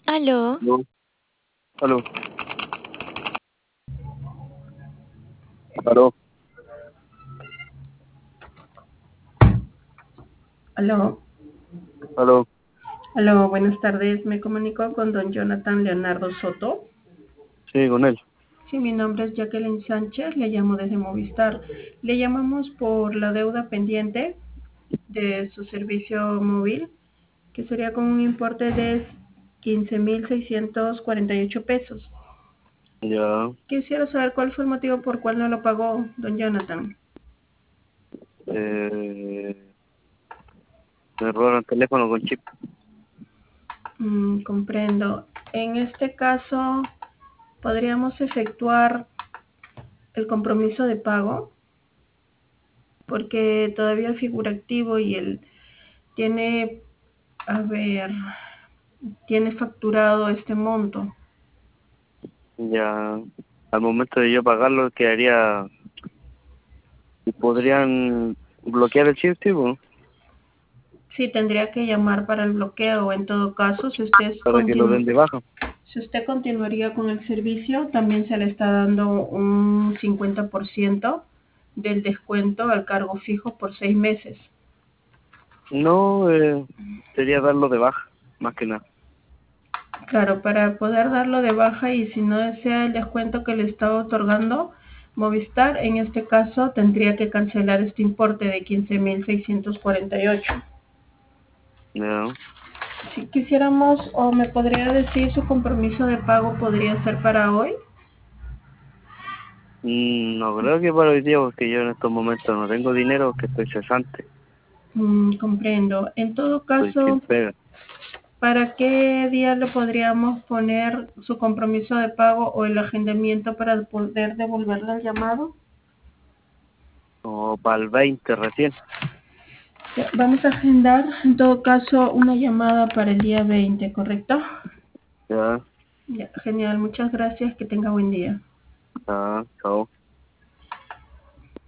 Aló, Aló, aló, aló, Aló, aló. aló, buenas tardes. Me comunico con don Jonathan Leonardo Soto. Sí, con él. Sí, mi nombre es Jacqueline Sánchez, le llamo desde Movistar. Le llamamos por la deuda pendiente de su servicio móvil, que sería con un importe de 15.648 pesos. Ya, Quisiera saber cuál fue el motivo por cual no lo pagó, don Jonathan. eh, me robaron el teléfono con chip. Comprendo. En este caso, podríamos efectuar el compromiso de pago porque todavía figura activo y él tiene, a ver, tiene facturado este monto. Ya, al momento de yo pagarlo quedaría, y podrían bloquear el chip, tipo, Sí, tendría que llamar para el bloqueo. En todo caso, para que lo den de baja. si usted continuaría con el servicio, también se le está dando un 50% del descuento al cargo fijo por 6 meses. No, sería darlo de baja, más que nada. Claro, para poder darlo de baja y si no desea el descuento que le está otorgando Movistar, en este caso tendría que cancelar este importe de 15.648. Ya. Si quisiéramos, o me podría decir su compromiso de pago podría ser para hoy. No creo que para hoy día, porque yo en estos momentos no tengo dinero, que estoy cesante, Comprendo. En todo estoy sin caso, pega. ¿para qué día le podríamos poner su compromiso de pago o el agendamiento para poder devolverle el llamado? O para el 20 recién. Ya, vamos a agendar, en todo caso, una llamada para el día 20, ¿correcto? Ya, Ya, genial, muchas gracias, que tenga buen día. ya, chao.